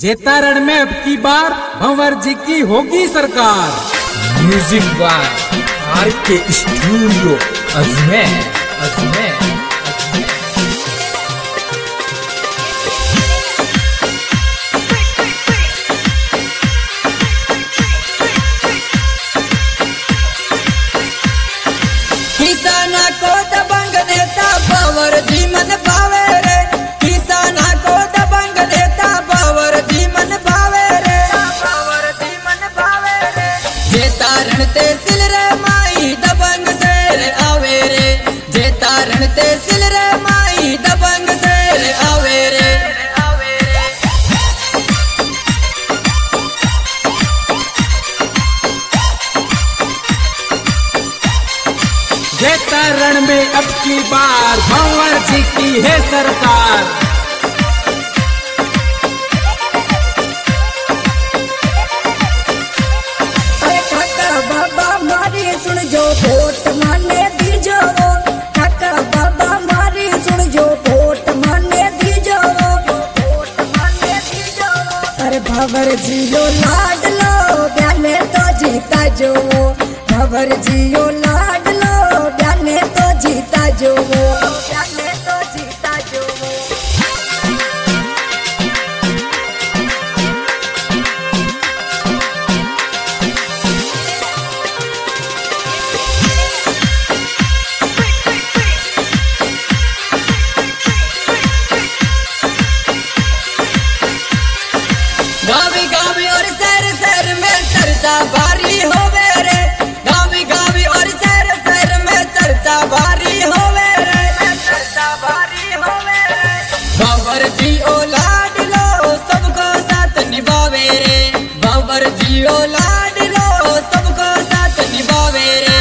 जेतारण में अब की बार भंवर जी की होगी सरकार। Music by RK studio Ajmer. किसाना को दबंग देता भंवर जी मन भावे रे। किसाना को दबंग देता भंवर जी मन भावे रे। भंवर जी मन भावे रे। जे तारण तहसील रे माई दबंग से रे आवे रे। जे तारण तहसील रे माई दबंग से रे आवे रे। जेतारण में अब की बार भंवर जी की है सरकार। बाबा मारी सुन जो वोट माने दीजो। काका बाबा मारी सुन जो वोट माने दीजो। वोट माने दीजो। अरे भंवर जियो लाडलो ब्याने तो जीता जो। भंवर जियो लाडलो ब्याने तो जीता जो। ब्याने तो जीता जो। गावी गावी और शहर शहर में चर्चा भारी होवे रे। गावी गावी और शहर शहर में चर्चा भारी होवे रे। चर्चा भारी होवे रे। भंवर जी ओ लाडलो सबको साथ निभावे रे। भंवर जी ओ लाडलो सबको साथ निभावे रे।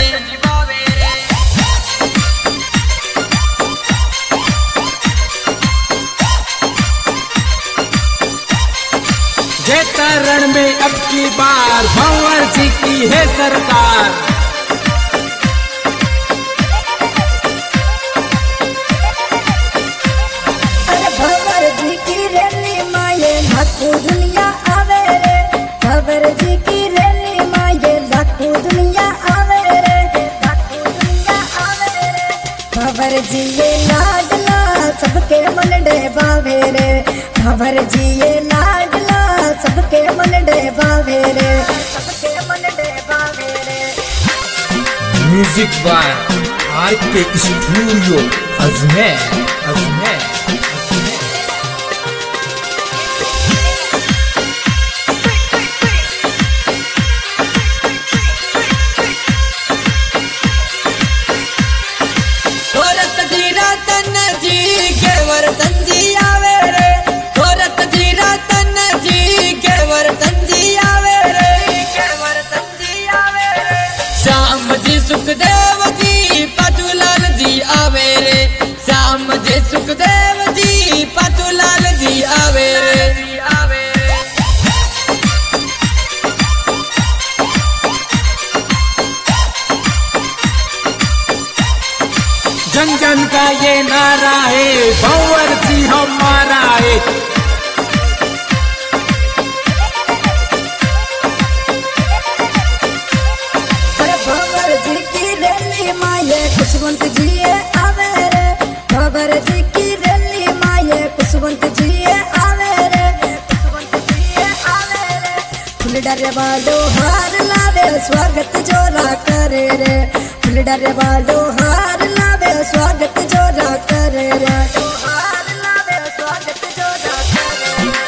जेतारण में अब की बार भंवर जी की है सरकार। अरे भंवर जी की रैली माये लाखों दुनिया आवे रे। भंवर जी की रैली माये लाखों दुनिया आवे रे। लाखों दुनिया आवे रे। भंवर जी ये लाडला सबके मन डबावे रे। भंवर जी ये लाडला सबके मन डबावे रे। सबके मन डबावे रे। Music by RK studio Ajmer. औरत जी रतन जी केवर संजी आवे रे। औरत जी रतन जी केवर संजी आवे रे। केवर संजी आवे रे। श्याम जी सुखदेव जी पाचूलाल जी आवे रे। श्याम जी सुखदेव जी पाचूलाल जी आवे रे। जन जन का ये नारा है भंवर जी हमारा है। अरे भंवर जी की रैली माये खुशवंत जी आवे रे। भंवर जी की रैली माये खुशवंत जी आवे रे। खुशवंत जी आवे रे। फूल डरे वालो हार लावे स्वागत जोरा करे रे। फूल डरे वालो हार लावे स्वागत जोरा करे रे। हार लावे स्वागत जोरा करे रे।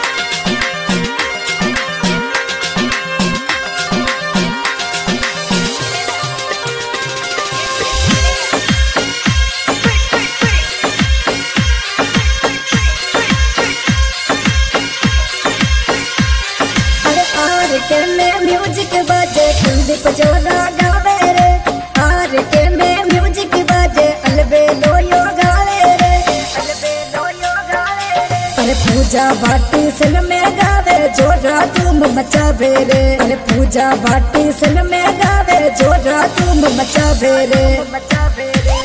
अरे आर के में म्यूजिक बाजे कुलदीप जोरा गावे रे। आर के में म्यूजिक बाजे अलबेलो यो गावे रे। अलबेलो यो गावे रे। अरे पूजा भाटी सन में गावे जोरा तुम मचावे रे। अरे पूजा भाटी सन में गावे जोरा तुम मचावे रे। मचावे रे।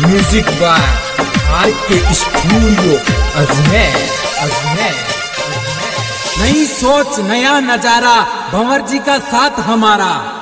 म्यूजिक बाय आर के स्टूडियो अजमेर अजमेर। नई सोच नया नजारा, भंवर जी का साथ हमारा।